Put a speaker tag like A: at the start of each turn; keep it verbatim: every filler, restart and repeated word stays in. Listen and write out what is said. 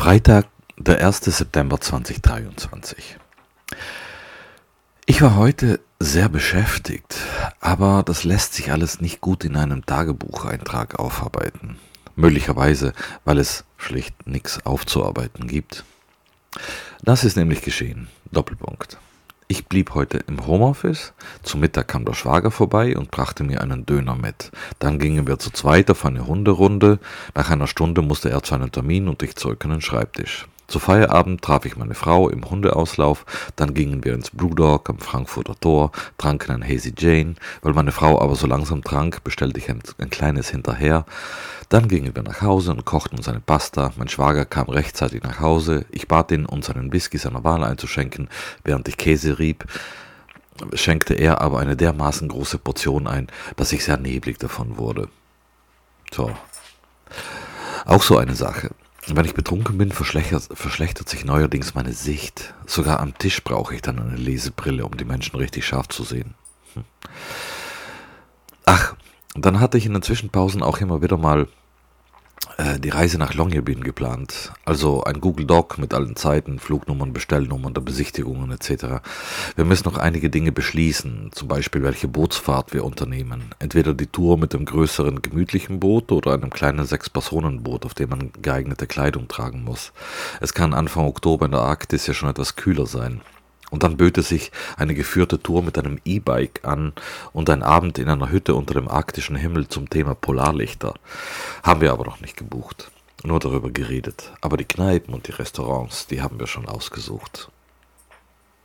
A: Freitag, der erste September zweitausenddreiundzwanzig. Ich war heute sehr beschäftigt, aber das lässt sich alles nicht gut in einem Tagebucheintrag aufarbeiten. Möglicherweise, weil es schlicht nichts aufzuarbeiten gibt. Das ist nämlich geschehen. Doppelpunkt. Ich blieb heute im Homeoffice. Zum Mittag kam der Schwager vorbei und brachte mir einen Döner mit. Dann gingen wir zu zweit auf eine Hunderunde. Nach einer Stunde musste er zu einem Termin und ich zurück an den Schreibtisch. Zu Feierabend traf ich meine Frau im Hundeauslauf, dann gingen wir ins Blue Dog am Frankfurter Tor, tranken ein Hazy Jane, weil meine Frau aber so langsam trank, bestellte ich ein, ein kleines hinterher. Dann gingen wir nach Hause und kochten uns eine Pasta. Mein Schwager kam rechtzeitig nach Hause. Ich bat ihn, uns einen Whisky seiner Wahl einzuschenken, während ich Käse rieb. Schenkte er aber eine dermaßen große Portion ein, dass ich sehr neblig davon wurde. So. Auch so eine Sache. Wenn ich betrunken bin, verschlechtert, verschlechtert sich neuerdings meine Sicht. Sogar am Tisch brauche ich dann eine Lesebrille, um die Menschen richtig scharf zu sehen. Hm. Ach, dann hatte ich in den Zwischenpausen auch immer wieder mal äh, die Reise nach Longyearbyen geplant. Also ein Google Doc mit allen Zeiten, Flugnummern, Bestellnummern, der Besichtigungen et cetera. Wir müssen noch einige Dinge beschließen, zum Beispiel welche Bootsfahrt wir unternehmen. Entweder die Tour mit dem größeren, gemütlichen Boot oder einem kleinen Sechs-Personen-Boot, auf dem man geeignete Kleidung tragen muss. Es kann Anfang Oktober in der Arktis ja schon etwas kühler sein. Und dann böte sich eine geführte Tour mit einem E-Bike an und ein Abend in einer Hütte unter dem arktischen Himmel zum Thema Polarlichter. Haben wir aber noch nicht gebucht, nur darüber geredet. Aber die Kneipen und die Restaurants, die haben wir schon ausgesucht.